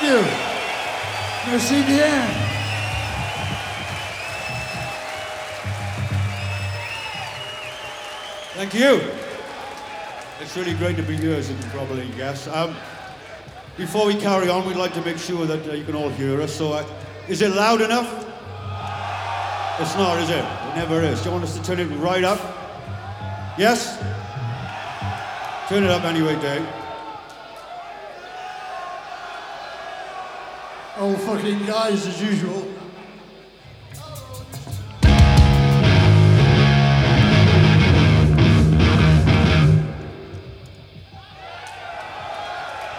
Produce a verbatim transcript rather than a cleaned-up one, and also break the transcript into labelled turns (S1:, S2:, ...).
S1: you. Merci bien.
S2: Thank you. It's really great to be here, as you can probably guess. Um, before we carry on, we'd like to make sure that uh, you can all hear us. So, uh, is it loud enough? It's not, is it? It never is. Do you want us to turn it right up? Yes? Turn it up anyway, Dave.
S1: Oh, fucking guys, as usual.